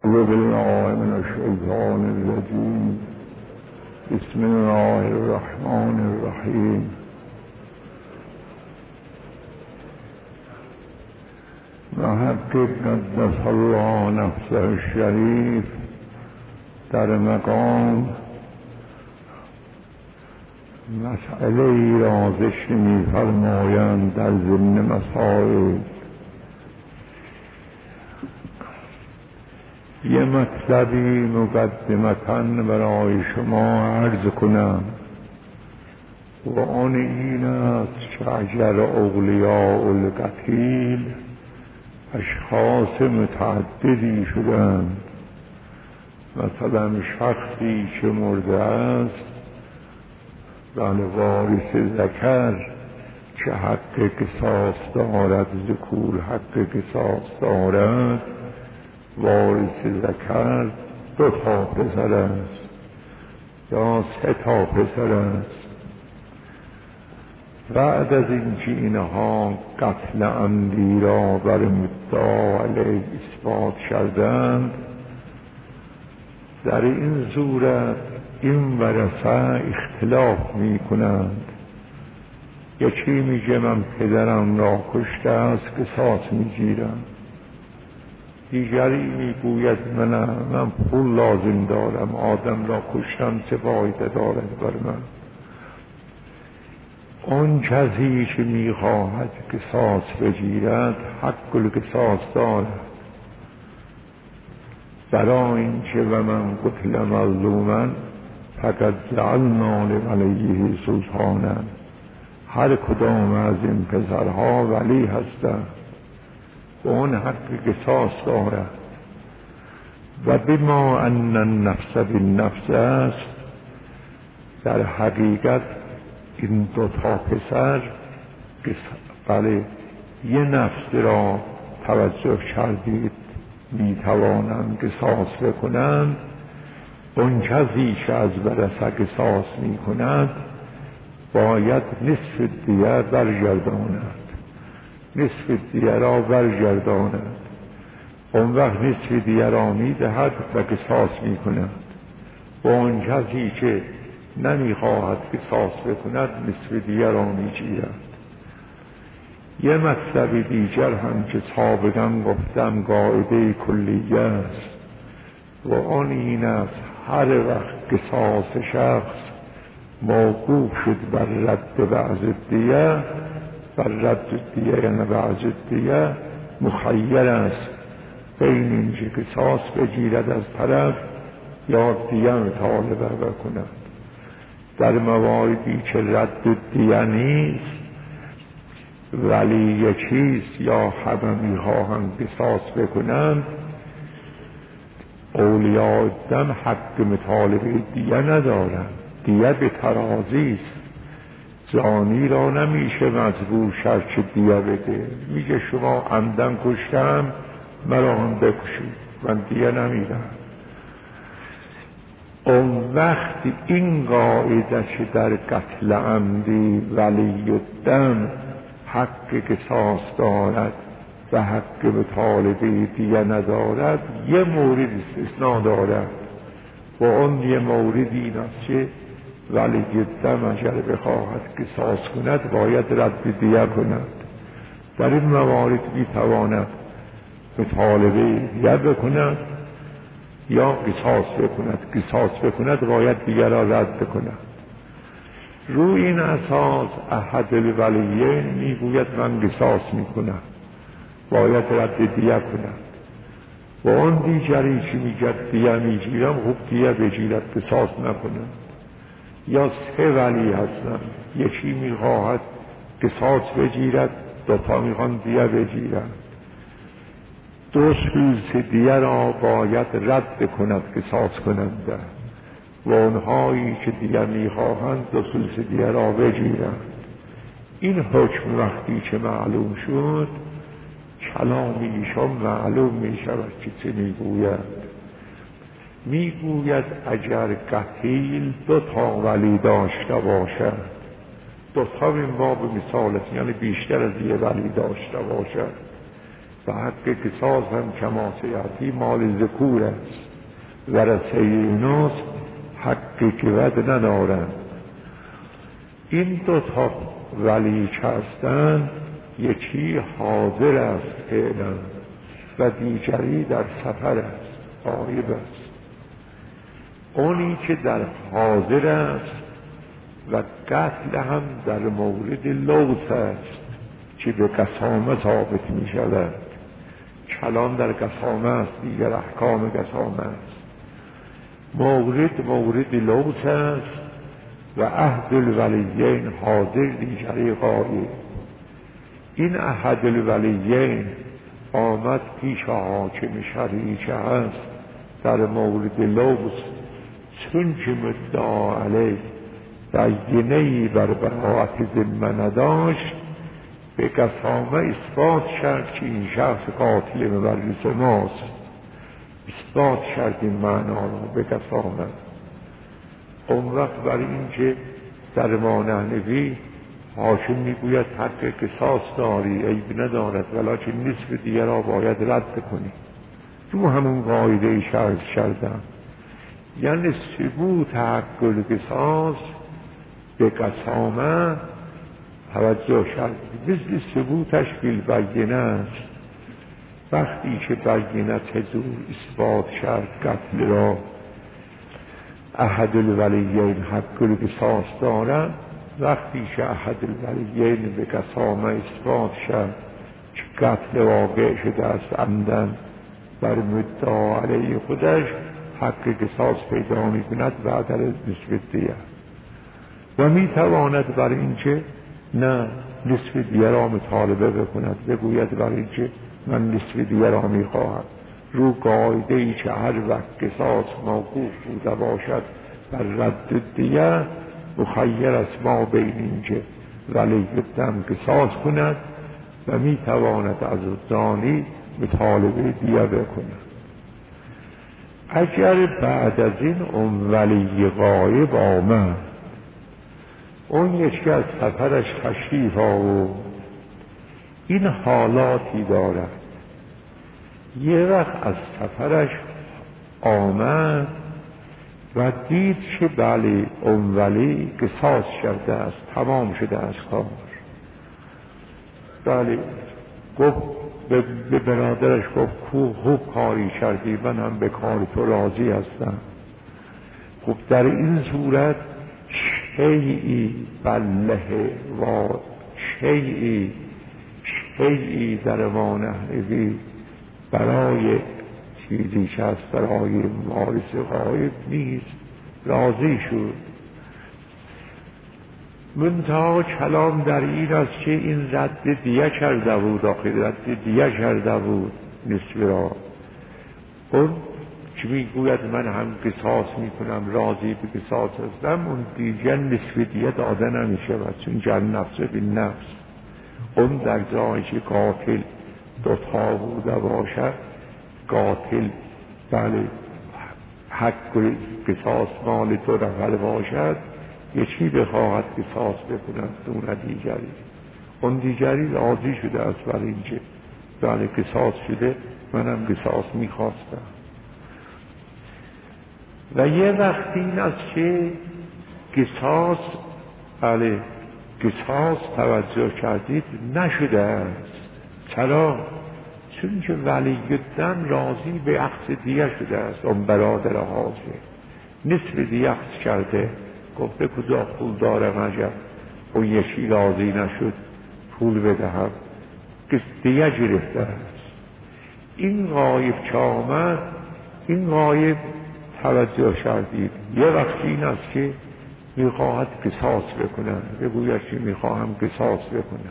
أعوذ بالله من الشيطان الرجيم. بسم الله الرحمن الرحیم. محقق قدس الله نفسه الشریف در مقام مسئله ای را ذکر می‌فرمایند در ضمن مسائل. یه مطلبی مقدمتاً برای شما عرض کنم و آن این است که اگر اولیاء القتیل اشخاص متعددی شدند، مثلا شخصی که مرده است بله وارث ذکر که حق قصاص دارد، ذکور حق قصاص دارد، وارث ذکر 2 پسر است یا 3 پسر است. بعد از اینکه اینها قتل عمدی را بر مدعا علیه اثبات کردند، در این صورت این ورثه اختلاف می کنند. یکی میگه من پدرم را کشته است قصاص میگیرم، دیگری میگوید من پول لازم دارم، آدم را کشتم چه فایده دارد بر من. آن کسی که میخواهد قصاص بگیرد حق القصاص دارد، برای اینکه و من قتل مظلوما فقد جعلنا لولیه سلطانا، هر کدام از این پسرها ولی هستند و اون حق قصاص دارد. و بما ان النفس بالنفس است، در حقیقت این 2 پسر بله یه نفس را توجه کردید میتوانند قصاص بکنند. اون کسی که از ورثه قصاص میکند باید نصف دیه برگرداند، نصف دیه را برگرداند. اون وقت نصف دیه را میدهد و قصاص میکند. و اون کسی که نمیخواهد قصاص بکند نصف دیه را میگیرد. یه مطلب دیگر هم که سابقا گفتم قاعده کلیه است و آن این است هر وقت قصاص شخص موقوف شد بر رد بعض دیه، بر رد دیه یعنی بعض دیه، مخیر است بین اینکه قصاص بگیرد از طرف یا دیه مطالبه بکند. در مواردی که رد دیه نیست ولی یکیست یا همه میخواهند قصاص بکنند، اولیاء دم حق مطالبه دیه ندارند. دیه به ترازی است، زانی را نمیشه مجبور کرد که دیه بده. میگه شما عمدن کشتم مرا هم بکشید، من دیه نمیدم. اون وقت این قاعده که در قتل عمدی ولی الدم حق قصاص دارد و حق مطالبه دیه ندارد، یه مورد استثناء دارد و اون یه مورد این است که ولی الدم اگر بخواهد قصاص کند باید رد دیه کند. در این موارد میتواند مطالبه دیه بکند یا قصاص بکند. قصاص بکند باید دیگر را رد بکند. روی این اساس احد الولیین میگوید من قصاص میکنم، باید رد دیه کند. و اون دیگری که میگد دیه میگیرم، خوب دیه بگیرد قصاص نکند. یا 3 ولی هستند، یکی میخواهد قصاص بگیرد، 2 تا میخوان دیه بگیرد. 2 سوز دیه را باید رد کند قصاص کننده و اونهایی که دیه میخواهند 2 سوز دیه را بگیرند. این حکم وقتی که معلوم شد کلام ایشان معلوم میشود که چه میگوید. میگوید اگر قتیل 2 تا ولی داشته باشد، 2 تا این باب مثال است، یعنی بیشتر از یه ولی داشته باشد، و حق قصاص هم کما سیاتی مال ذکور است ورثه ایناس حقی که ود ندارند. این دو تا ولی که هستند یکی حاضر است فعلا و دیگری در سفر است، غایب است. اونی که در حاضر است و قتل هم در مورد لوث است که به قسامه ثابت می شود. کلام در قسامه است، دیگر احکام قسامه است. مورد لوث است و عهد الولیین حاضر، دیگری غایب. این عهد الولیین آمد پیش حاکم شرعی که هست در مورد لوث، چون که مدعا علیه بینه‌ای بر براءت ذمه نداشت، به قسامه اثبات کرد که این شخص قاتل مورث ماست. اثبات کرد این معنا را به قسامه. اون وقت برای این که در ما نحنفی حاکم میگوید حق قصاص داری، عیب ندارد، ولکن نصف دیگر را باید رد کنی. تو همون قاعده شرط کردم، یعنی ثبوت حق القصاص به قسامه توجه شد، مثل ثبوتش بالبینه است. وقتی که بینه حضور اثبات کرد قتل را، احد الولیین حق القصاص دارد. وقتی که احد الولیین به قسامه اثبات شد که قتل واقع شده است عمدن بر مدعا علیه خودش، حق قصاص پیدا می کند بعد از نصف دیه و می تواند بر این که نه نصف دیه را مطالبه بکند، بگوید بر این که من نصف دیه را می خواهم، رو قاعده ای که هر وقت قصاص موقوف بوده باشد بر رد دیه، مخیر است ما بین این که ولی دم قصاص کند و می تواند از دانی مطالبه دیه بکند. اگر بعد از این اون ولی غایب آمد، اون یکی از سفرش تشریف آورد، این حالاتی دارد. یه وقت از سفرش آمد و دید که بله اون ولی قصاص کرده است، تمام شده است کار. بله گفت به برادرش، گفت خوب کاری کردی، من هم به کار تو راضی هستم. خب در این صورت شیئی بله و شیئی در ما نحنفی برای چیزی که هست برای وارث غایب نیست، راضی شد. منتها کلام در این است که این رد دیه کرده بود، آخر رد دیه کرده بود نصف را. اون که میگوید من هم قصاص میکنم، راضی به قصاص هستم، اون دیگر نصف دیه داده نمیشه، چون جن نفس بین نفس. اون در جایی که قاتل دوتا بوده باشد، قاتل بله حق قصاص مال دو نفر باشد، یکی بخواهد قصاص بکند دون دیگری، اون دیگری راضی شده است برای اینکه بله قصاص شده، منم قصاص میخواستم. و یه وقتی این است که قصاص بله قصاص توجه کردید نشده است. چرا؟ چون که ولی دم راضی به اخذ دیه شده است. اون برادر حاضر نصف دیه اخذ کرده، گفته کجا پول دارم عجب، اون یکی راضی نشد پول بدهم، دیه گرفته است. این غایب که آمد، این غایب توجه کردید یه وقتی این است که میخواهد قصاص بکنن، بگوید که میخواهم قصاص بکنم.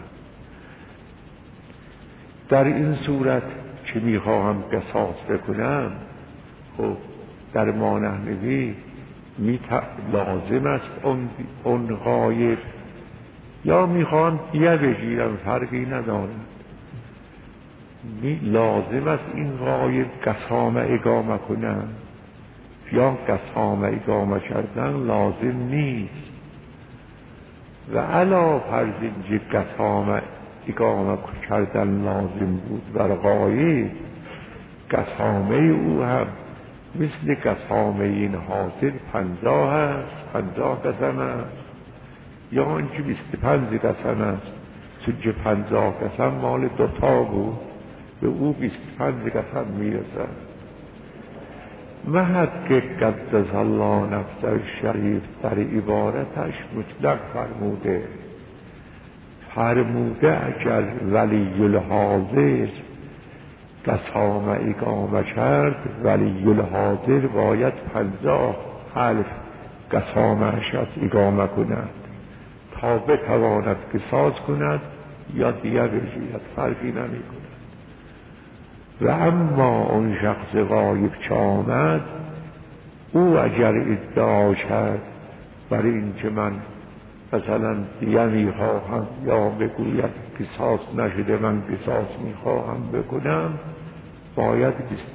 در این صورت که میخواهم قصاص بکنم، خب در ما نحنفی لازم است اون غایب، یا میخواهم دیه بگیرم فرقی ندارد، لازم است این غایب قسامه اقامه کنم یا قسامه اقامه کردن لازم نیست. و علا فرض اینکه قسامه اقامه کردن لازم بود بر غایب، قسامه او هم مثل قسامه این حاضر 50 است، 50 قسم است، یا آنچه 25 قسم است. چون 50 قسم مال دوتا بود، به او 25 قسم میرسد. محقق قدس الله نفسه شریف در عبارتش مطلق فرموده اگر ولی الحاضر قسامه اقامه کرد، ولی الحاضر باید 50 الف قسامه شد اقامه کند تا بتواند قصاص کند یا دیه بگیرد، فرقی نمی کند. و اما اون شخص غایب که آمد، او اگر ادعا کرد برای این که من مثلا دیه میخواهم یا بگوید قصاص نشده من قصاص میخواهم بکنم، باید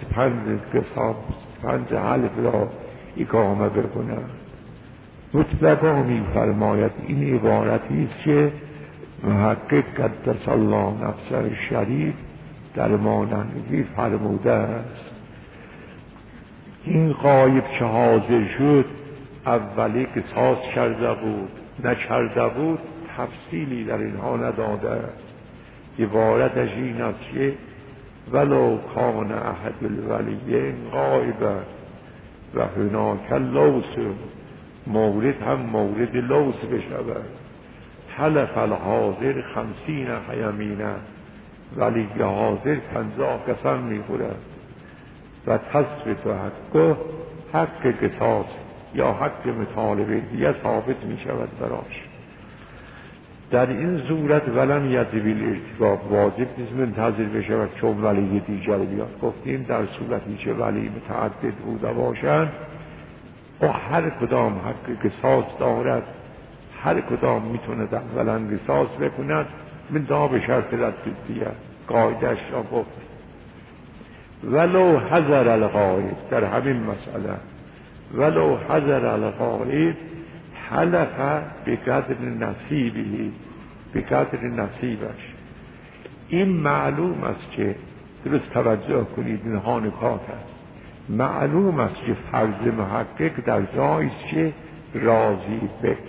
25 الف را اقامه بکنم. مطلقا میفرماید این عبارتی است که محقق قدس الله نفسه شریف در مانندگی فرموده است. این غایب که حاضر شد اولی قصاص کرده بود نکرده بود، تفصیلی در اینها نداده است. عبارتش این است که ولو کان احد الولیین غایبا و هناک لوث، مورد هم مورد لوث بشود. حلف الحاضر 50 یمینه، ولی حاضر 50 قسم میخورد و تثبت حقه، حق قصاص یا حق مطالبه دیگه ثابت میشود براش. در این صورت ولم یجب الارتکاب، واجب نیست منتظر بشود چون ولی دیگر بیاد. گفتیم در صورتی که ولی متعدد بوده باشند و هر کدام حق قصاص دارد، هر کدام میتونه اولا قصاص بکند من دا به شرط رد دیگه قاعدش را گفت. ولو حذر الغایب، در همین مسئله ولو حذر الغایب حلف بقدر نصیبی، بقدر نصیبش. این معلوم است که درست توجه کنید، اینها نکات است. معلوم است که فرض محقق در جایی است که راضی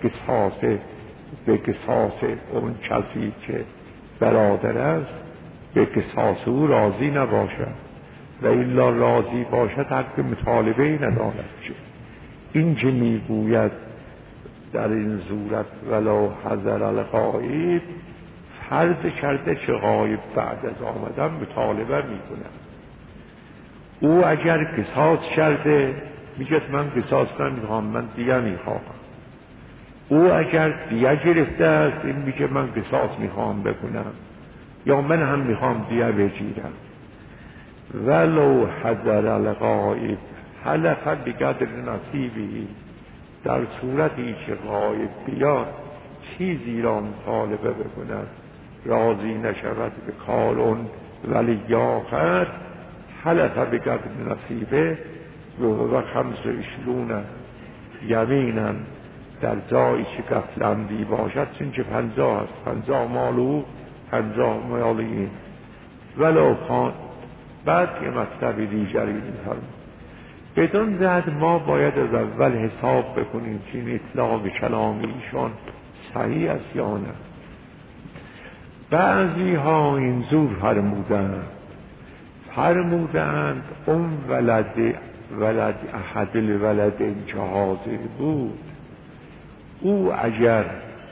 به قصاص اون کسی که برادر است به قصاص او راضی نباشد و الا راضی باشد حق مطالبه ای ندارد. این که میگوید در این صورت ولو حذر الغایب، فرض کرده که غایب بعد از آمدن مطالبه میکند. او اگر قصاص کرده میگه من قصاص نمیخوام، من دیگه میخوام. او اگر دیگه گرفته است این میگه من قصاص میخوام بکنم یا من هم میخوام دیگه بگیرم. ولو حذر الغایب حلف بقدر نصیبی، در صورتی که غایب بیاد چیزی را مطالبه بکند راضی نشود به کارون ولی آخر، حلف بقدر نصیبه و 25 یمینن، در جایی که قتلندی باشد چون که 50 است، 50 مال او 50 مال این. ولو کان بعد یه مطلب دیگری می‌فرماید بدون زد ما باید از اول حساب بکنیم که این اطلاق کلام ایشان صحیح است یا نه. بعضی ها اینجور فرمودند اون ولد احد الولد که حاضر بود، او اگر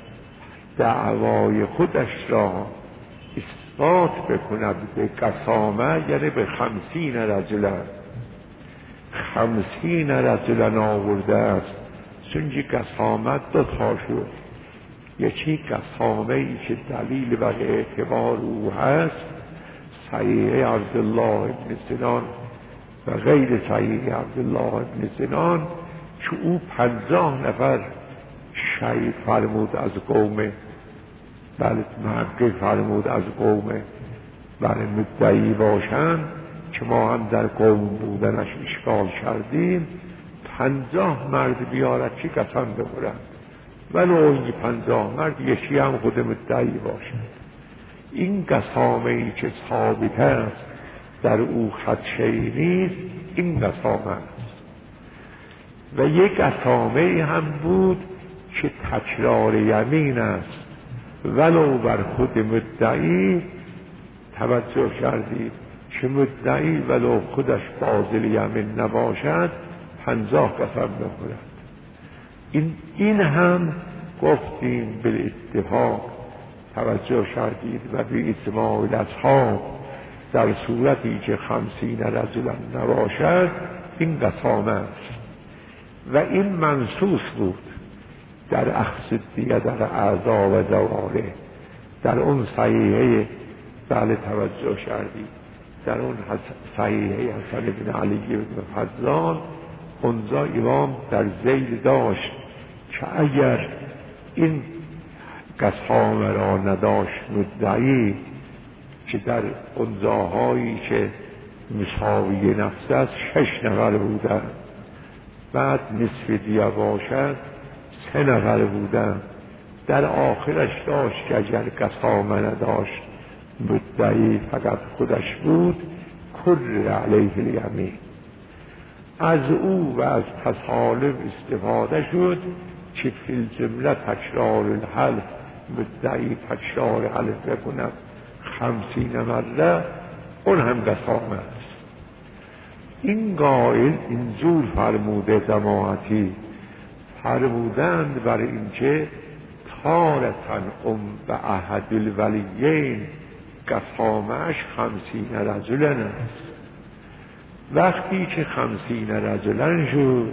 دعوای خودش را اثبات بکند به قسامه، یعنی به 50 رجلا آورده است، چون که قسامت 2 تا شد. یکی قسامه ای که دلیل بر اعتبار او هست، صحیح عبدالله ابن سنان و غیر صحیح عبدالله ابن سنان، که او 50 نفر شهید فرمود از قوم، بله محقق فرمود از قوم برای مدعی باشند که ما هم در قوم بودنش اشکال کردیم، 50 مرد بیارد که قسم بخورند، ولو این 50 مرد یکی هم خود مدعی باشند. این قسامه ای که ثابت است در او خدشه نیست، این قسامه است. و یک قسامه هم بود که تکرار یمین است، ولو بر خود مدعی. توجه کردید که مدعی ولو خودش باطل یمین نباشد 50 قسم بخورد. این هم گفتیم بالاتفاق. توجه کردید و به اجماع الاصحاب در صورتی که 50 رجلا نباشد این قسامه است. و این منصوص بود در اخذ دیگه در اعضا و دواره، در اون صحیحه. بله توجه کردید در اون صحیحه حسن بن علی بن فضال اونجا امام در ذیل داشت که اگر این قسامه را نداشت مدعی، که در اونجاهایی که مساوی نفس است 6 نفر بودن، بعد نصف دیه باشد 3 نفر بودن، در آخرش داشت که اگر قسامه نداشت مدعی فقط خودش بود کل علیه الیمین. از او و از تسالم استفاده شد که فی الجمله تکرار الحلف، مدعی تکرار حلف بکند 50 مره، اون هم قسامه است. این قائل اینجور فرموده جماعتی فرمودند بر اینکه تارتن به احد الولیین قسامش 50 رجلن است. وقتی که 50 رجلن شد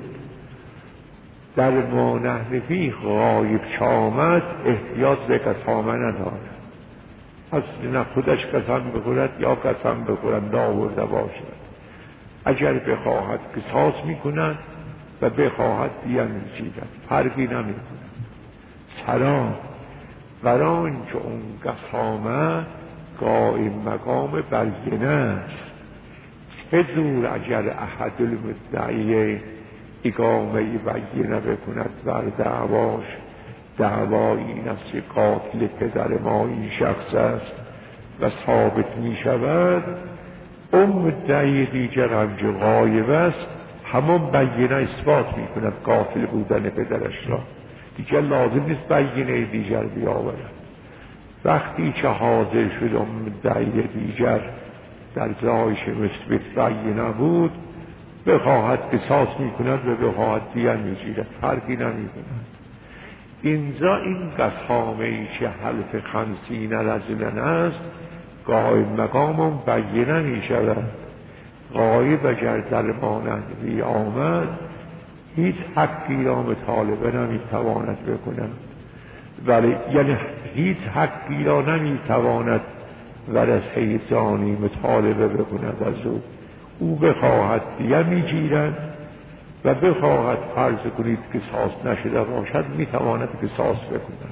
در ما نحن فیه غایب آمد، احتیاط به قسامه ندارد. اصلا نه خودش قسم بخورد یا قسم بخورد ناورده باشد. اگر بخواهد قصاص میکند و بخواهد دیه میگیرد، فرقی نمیکند. چرا؟ برای اینکه اون قسامه قائم مقام بینه است. چه جور اگر احد المدعی اقامه بینه بکند بر دعواش، دعوا این است که قاتل پدر ما این شخص است و ثابت می شود، اون مدعی دیگر هم که غایب است همون بینه اثبات می کند قاتل بودن پدرش را، دیگر لازم نیست بینه دیگر بیاورد. وقتی که حاضر شد اون مدعی دیگر در جایش مثبت بینه بود، بخواهد قصاص می کند و بخواهد دیه می گیرد، فرقی نمی کند. اینجا این قسامه ای که حلف 50 رجلن است قائم مقام بینه می شود. غایب اگر در مانندی آمد هیچ حقی را مطالبه نمی تواند بکند، ولی یعنی هیچ حقی را نمی تواند ورثه جانی مطالبه بکند از او بخواهد دیه می گیرد و بخواهد فرض کنید قصاص نشده باشد می تواند قصاص بکند.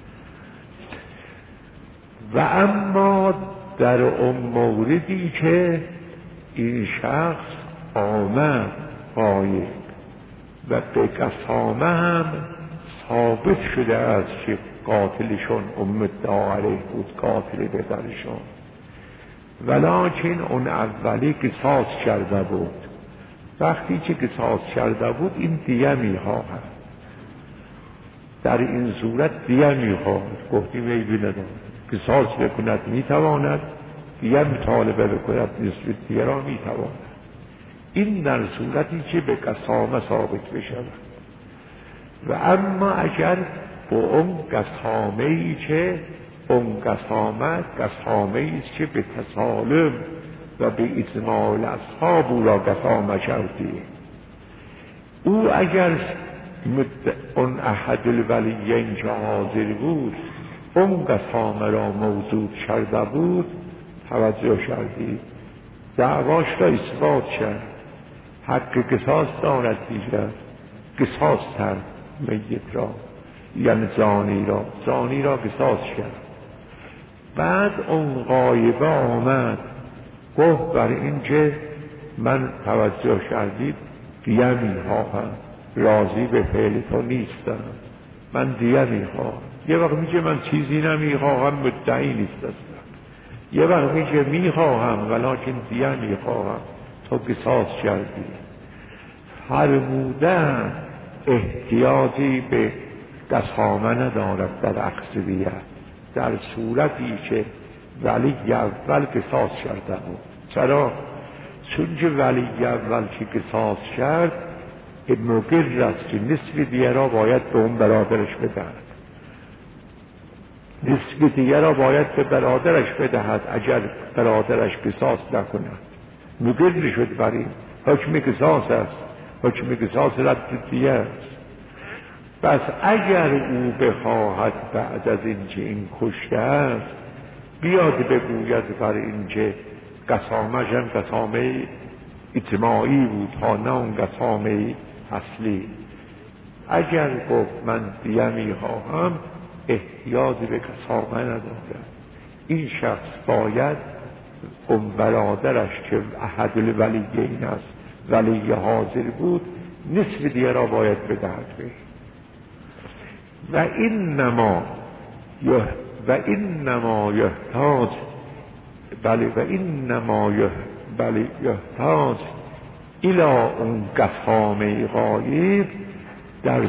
و اما در اون موردی که این شخص آمد غایب و به قسامه هم ثابت شده است که قاتلشون مدعی علیه بود، قاتل پدرشون، ولکن اون اولی قصاص کرده بود. وقتی که قصاص کرده بود این دیه میخواهد، در این صورت دیه میخواهد. گفتیم ای ندارد قصاص بکند میتواند، دیه مطالبه بکند نصف دیه را میتواند. این در صورتی که به قسامه ثابت بشود. و اما اگر با اون قسامه ای که اون قسامه ایست که به تسالم و به اجماع الاصحاب او را قسامه کردی، او اگر اون احد الولیین که حاضر بود اون قسامه را موجود کرده بود، توجه کردی دعواش را اثبات کرد، حق قصاص دارد دیگر، قصاص کرد میت را، یعنی زانی را قصاص کرد. بعد اون غایبه آمد گفت بر این که من توجه کردید دیه میخواهم، راضی به فعل تو نیستم، من دیه میخواهم. یه وقت میگه من چیزی نمیخواهم، مدعی نیست اصلا. یه وقت میگه میخواهم ولکن دیه میخواهم، تو قصاص کردی. فرمودن احتیاجی به قسامه ندارد در اخذ دیه، در صورتی که ولی اول قصاص کرده بود. چرا؟ چون که ولی اول که قصاص کرد مقر است که نصف دیه را باید به اون برادرش بدهد، نصف دیه را باید به برادرش بدهد اگر برادرش قصاص نکند. مقر شد بر این، حکم قصاص است، حکم قصاص رد دیه است. پس اگر او بخواهد بعد از اینکه این کشته است بیاد بگوید بر اینکه قسامش هم قسامه اجتماعی بود تا نه اون قسامه اصلی، اگر گفت من دیه میخواهم احتیاجی به قسامه ندارد، این شخص باید اون برادرش که احد الولیین است، ولی حاضر بود، نصف دیه را باید بدهد بهش. و اینما یحتاج یحتاج الی اون قسامه غایب، در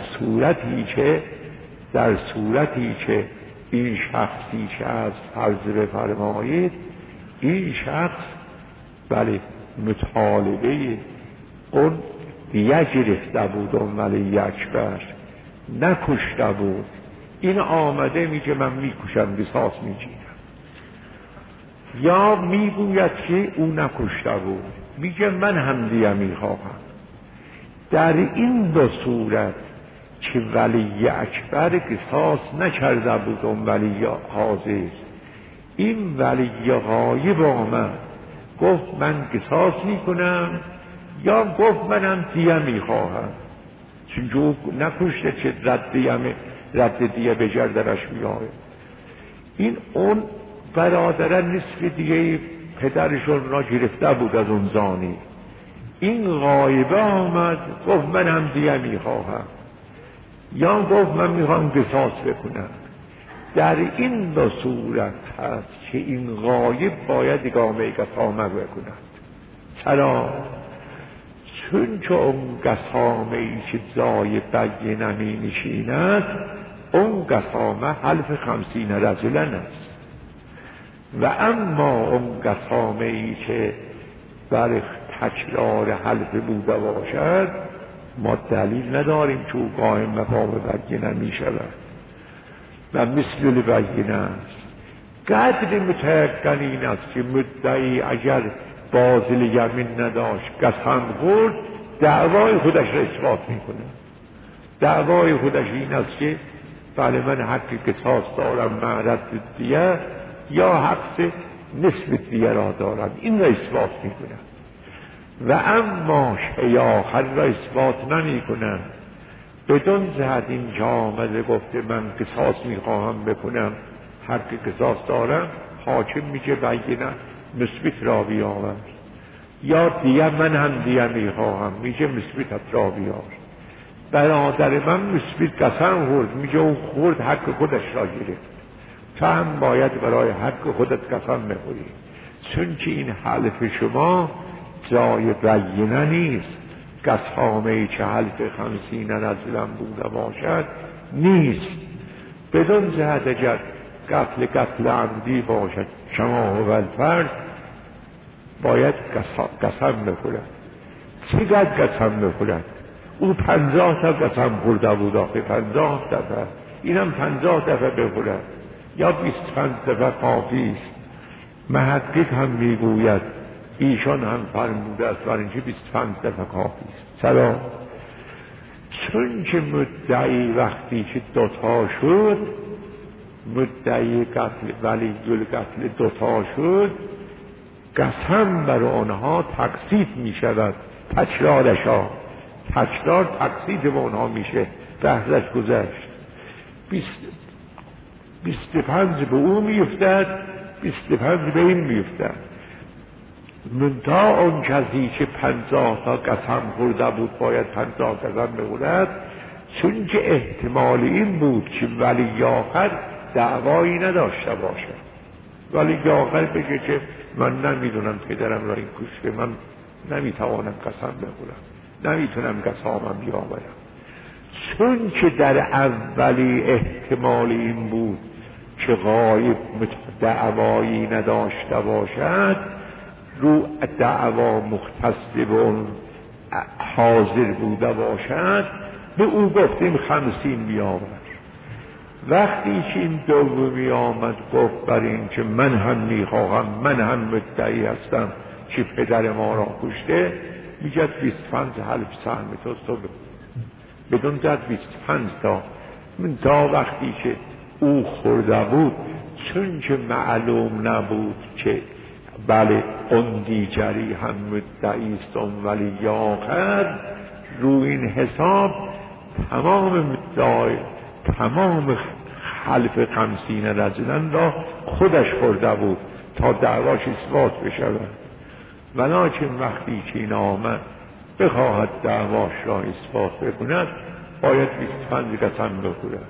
صورتی که این شخصی که از فرض بفرمایید این شخص مطالبه اون دیه گرفته بود، اون ولی اکبر نکشته بود، این آمده میگه من میکشم قصاص میگیرم، یا میگوید که او نکشته بود میگه من هم دیه میخواهم. در این دو صورت که ولی اکبر قصاص نکرده بود اون ولی حاضر، این ولی غایب آمد گفت من قصاص میکنم، یا گفت منم دیه میخواهم، چون جو نکشته که رد دیه به گردنش میآید. این اون برادر نصف دیگه پدرشون را گرفته بود از اون زانی، این غایبه آمد گفت من هم دیه میخواهم، یا گفت من میخوام قصاص بکنم. در این دو صورت هست که این غایب باید اقامه قسامه بکند. چرا؟ چون که اون قسامه ای که جای بینه می نشیند اون قسامه حلف 50 رجلا است، و اما اون قسامه ای که بر تکرار حلف بوده باشد ما دلیل نداریم که او قائم مقام بینه می شود و مثل البینه است. قدر متیقن این است که مدعی اگر باطل یمین نداشت قسم خورد دعوای خودش را اثبات میکنه. دعوای خودش این است که بله من حق قصاص دارم معرض دیه یا حق نصف دیه را دارم، این را اثبات میکنه. و اما شیء آخر را اثبات نمیکنن، بدون جهت اینجا آمده گفته من قصاص میخواهم بکنم، حق قصاص دارم، حاکم میگه بینه مثبت را بیاورد، یا دیگه من هم دیگه میخواهم میگه مثبت را بیار. برادر من مثبت قسم خورد میگه او خورد حق خودش را گرفت، تو هم باید برای حق خودت قسم بخوری، چون که این حلف شما جای بینه نیست. قسامه ای که حلف 50 رجلا بوده باشد نیست. بدون جهت اگر قتل عمدی باشد شما و الفرض باید قسم بخورد. چقدر قسم بخورد؟ او 50 تا قسم خورده بود، آخه 50 دفعه، اینم 50 دفعه بخورد یا 25 دفعه کافی است. محقق هم میگوید ایشان هم فرموده است برای اینکه 25 دفعه کافی است. چرا؟ چون که مدعی وقتی که دوتا شد، مدعی قتل ولی قتل دوتا شد، قسم بر آنها تقصید می شود، تکرارشا تکرار تقصید به آنها میشه، بحثش گذشت. 25 به او میفتد، 25 به این میفتد. منتها اون کسی که 50 تا قسم خورده بود باید 50 قسم بخورد، چون که احتمال این بود که ولی آخر دعوایی نداشته باشد. ولی آخر بگه که من نمیدونم پدرم را این کشته، من نمیتوانم قسم بخورم، نمیتونم قسامم بیاورم. چون که در اولی احتمال این بود که غایب دعوایی نداشته باشد، رو دعوا مختص به اون حاضر بوده باشد، به او گفتیم 50 بیاور. وقتی که این دومی آمد گفت بر این که من هم میخواهم، من هم مدعی هستم که پدر ما را کشته، میگد 25 حلف سهم تو بدون زد 25 تا وقتی که او خورده بود، چون که معلوم نبود که بله اون دیگری هم مدعیست اون ولی آخر، رو این حساب تمام حلف 50 رجلن را خودش خورده بود تا دعواش اثبات بشود. ولکن وقتی که این آمد بخواهد دعواش را اثبات بکند، باید 25 قسم بخورد.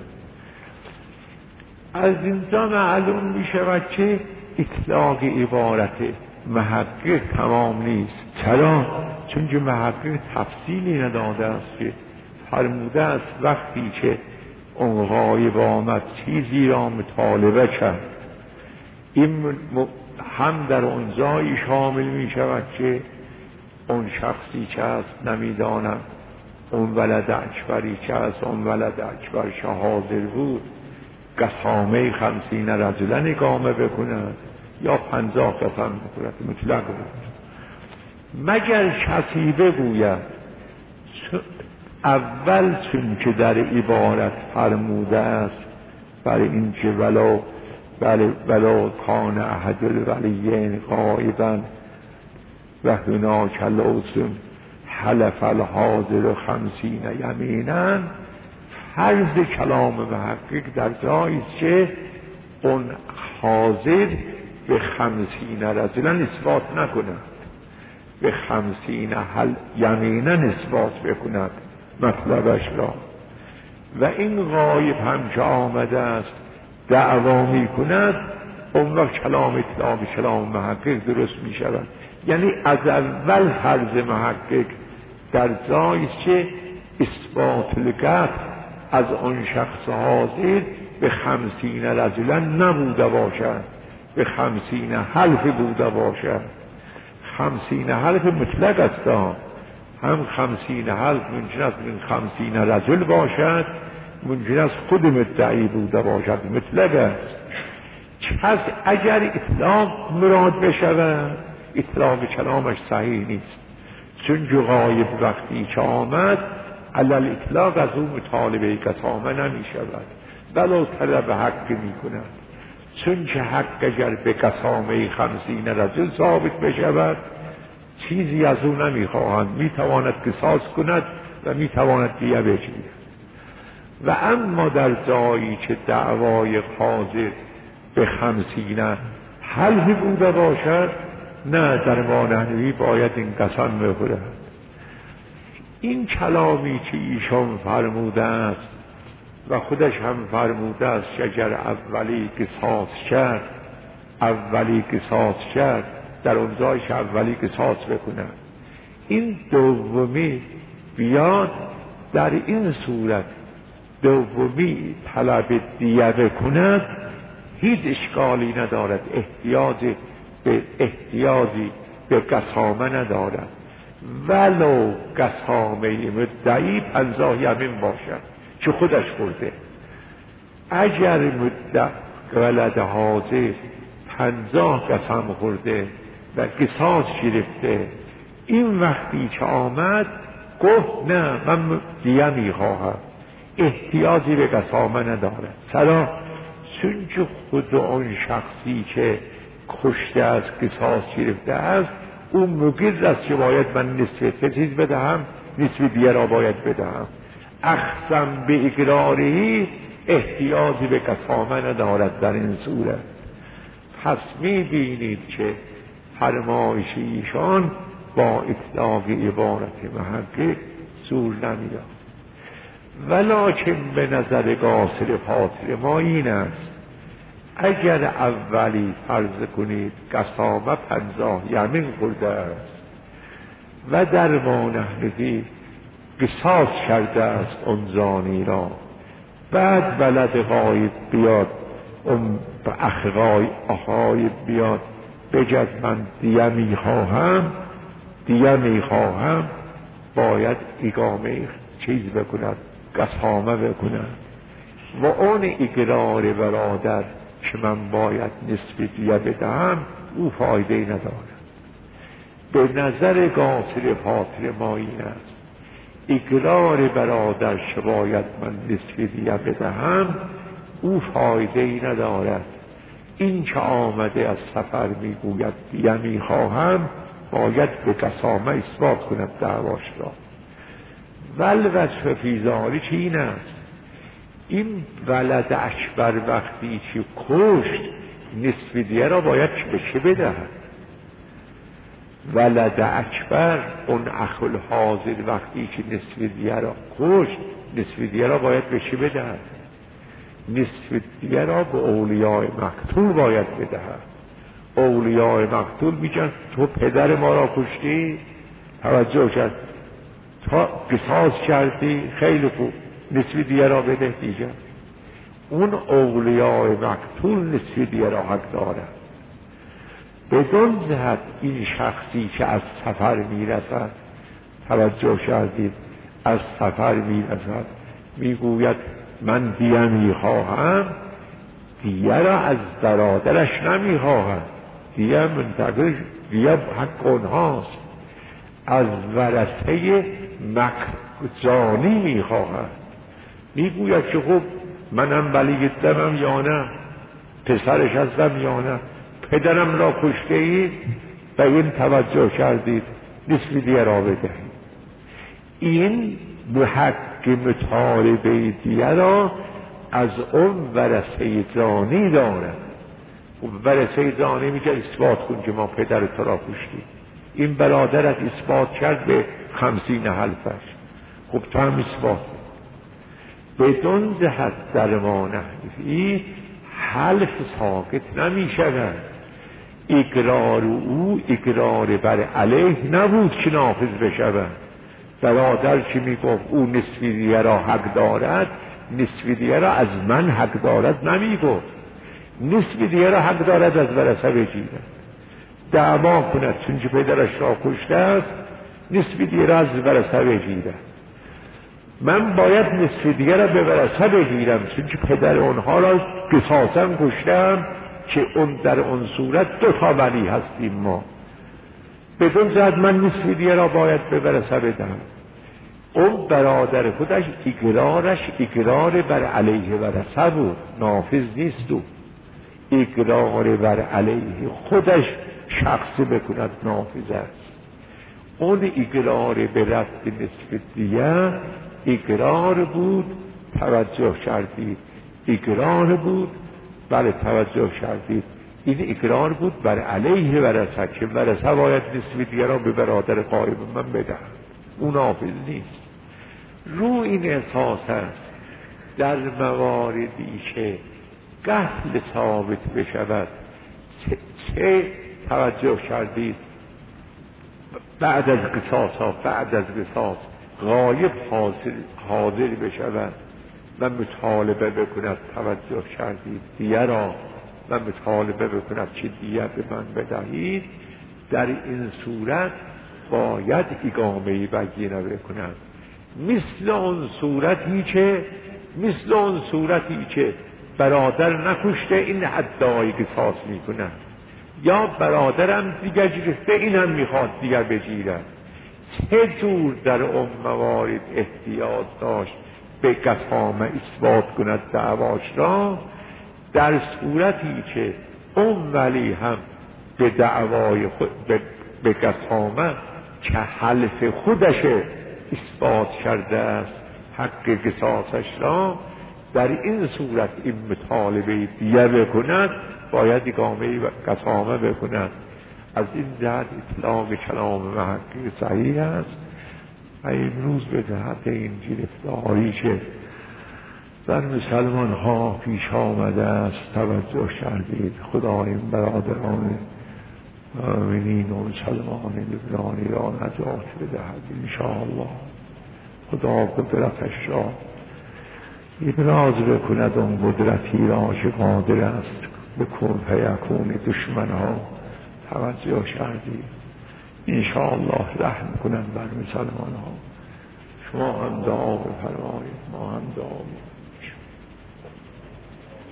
از اینجا معلوم می شود که اطلاق عبارت محقق تمام نیست. چرا؟ چون که محقق تفصیلی نداده است که فرموده است وقتی که اون غایب آمد چیزی را مطالبه کرد، این هم در اون جایی شامل می شود که اون شخصی که است نمیدانم اون ولد اکبری که است، اون ولد اکبر حاضر بود، قسامه 50 رجلن اقامه بکند یا 50 قسم بکند، مطلق بود. مگر کسی بگوید اول چون که در عبارت فرموده است برای این که ولو کان احد الولیین غایبا و هناک لوزن حلف الحاضر 50 یمینا، فرض کلام محقق در جایی که اون حاضر به 50 رجلن اثبات نکند، به 50 یمینا اثبات بکند مطلبش را، و این غایب هم که آمده است دعوا می کند، اون وقت کلام اطلاق کلام محقق درست می شود. یعنی از اول فرض محقق در جایی که اثبات لقط از آن شخص حاضر به 50 رجلن نبوده باشد، به 50 حلف بوده باشد. 50 حلف مطلق است، هم 50 حلف ممکن است من 50 رجل باشد، ممکن است خود مدعی بوده باشد، مطلق است. پس اگر اطلاق مراد بشود، اطلاق کلامش صحیح نیست، چون که غایب وقتی که آمد علل اطلاق از اون مطالبه قسامه نمی شود، ولو طلب حق می کند، چون که حق اگر به قسامه 50 رجل ثابت بشود چیزی از او نمی خواهند، می تواند قصاص کند و می تواند دیه بگیرد. و اما در جایی که دعوای حاضر به 50 حلف بوده باشد، نه، در ما نحوی باید این قسم بخورد. این کلامی که ایشان فرموده است و خودش هم فرموده است که اگر اولی قصاص کرد در اون جایی که اولی قصاص بکند، این دومی بیاد در این صورت دومی طلب دیه بکند، هیچ اشکالی ندارد، احتیاجی به قسامه ندارد، ولو قسامه مدعی 50 یمین باشد که خودش خورده. اگر ولد حاضر 50 قسم خورده و قصاص گرفته، این وقتی که آمد گفت نه من دیه میخواهم، احتیاجی به قسامه ندارد. چرا؟ چون که خود اون شخصی که کشته از قصاص گرفته است اون مقر است که باید من نصف چیز بدهم، نصف دیه را باید بدهم. اخصم به اقراری احتیاجی به قسامه ندارد در این صورت. پس میبینید که فرمایش ایشان با اطلاق عبارت محقق زور نمیاد. ولکن به نظر قاصر فاطر ما این است اگر اولی فرض کنید قسامه 50 یمین خورده است و در ما نحنفی قصاص کرده است اون زانی را، بعد ولد غایب بیاد، اون اخ غایب بیاد بگد من دیه میخواهم، باید اقامه چیز بکند، قسامه بکند و اون اقرار برادر که من باید نصف دیه بدهم او فایده ندارد. به نظر قاصر فاطر ما این است اقرار برادر که باید من نصف دیه بدهم او فایده ندارد. این که آمده از سفر میگوید دیه میخواهم باید به قسامه اثبات کند دعواش را. والوجه فی ذلک این است این ولد اکبر وقتی که کشت نصف دیه را باید به چه بدهد؟ ولد اکبر اون اخل حاضر وقتی که نصف دیه را کشت نصف دیه را باید به چه بدهد؟ نصف دیه را به اولیاء مقتول باید بدهد. اولیاء مقتول میگن تو پدر ما را کشتی، توجه کرد، تا قصاص کردی، خیلی خوب، نصف دیه را بده دیگه. اون اولیاء مقتول نصف دیه را حق دارد. بدون جهت این شخصی که از سفر میرسد، توجه کردید، از سفر میرسد میگوید من دیه میخواهم، دیه را از برادرش نمیخواهم، دیه منتظر، دیه حق اونهاست، از ورثه زانی میخواهد. میگوید که خب منم ولی دمم یا نه، پسرش هستم یا نه، پدرم را کشته اید، به این توجه کردید، نصف دیه را بدهید. این به حق مطالبه دیه را از اون ورثه زانی دارد. ورثه زانی میگه اثبات کن که ما پدر تو را کشتیم. این برادرت اثبات کرد به 50 حلفش، خب تو هم اثبات بدون جهت در ما نحنفی حلف ساکت نمی شود. اقرار او اقرار بر علیه نبود که نافذ بشود. برادر که می گفت او نصف دیه را حق دارد، نصف دیه را از من حق دارد نمی گفت، نصف دیه را حق دارد از ورثه بگیرد، دعوا کند چون که پدرش را کشته است، نصف دیه را از ورثه بگیرد. من باید نصف دیگه را به ورثه بگیرم چون که پدر اونها را قصاصاً کشتم، که اون در اون صورت 2 تا ولی هستیم ما. بدون جهت من نصف دیگه را باید به ورثه بدم. اون برادر خودش اقرارش اقرار بر علیه ورثه بود، نافذ نیست. او اقرار بر علیه خودش شخص بکند نافذ است. اون اقرار به رفت نصف دیگه اقرار بود، توجه کردید، اقرار بود، بله توجه کردید، این اقرار بود بر علیه ورثه که ورثه باید نصف دیگه را به برادر غایب من بدهد. اون نافذ نیست. رو این اساس است در مواردی که قتل ثابت بشود، چه توجه کردید بعد از قصاص غایب حاضر بشود و مطالبه بکند، توجه کردید، دیه را و مطالبه بکند که دیه به من بدهید، در این صورت باید اقامه بینه بکند. مثل اون صورتی که برادر نکشته این ادعای قصاص میکند، یا برادرم دیگر گرفته این هم میخواد دیگر بگیرد. چه جور در اون موارد احتیاط داشت به قسامه اثبات کند دعواش را، در صورتی که اون ولی هم به دعوای خود به قسامه که حلف خودش اثبات کرده است حق قصاصش را، در این صورت این مطالبه دیه بکند، باید اقامه قسامه بکند. از این جهت اطلاق کلام محقق صحیح است و امروز به جهت این گرفتاری که بر مسلمان ها پیش آمده است، توجه کردید. خدا این برادران مؤمنین و مسلمان لبنانی را نجات بدهد انشاءالله. خدا قدرتش را ابراز بکند، اون قدرتی را که قادر است به کن فیکون دشمن ها. توجه کردید. انشاءالله رحم کنند بر مسلمان ها. شما هم دعا بفرمایید، ما هم دعا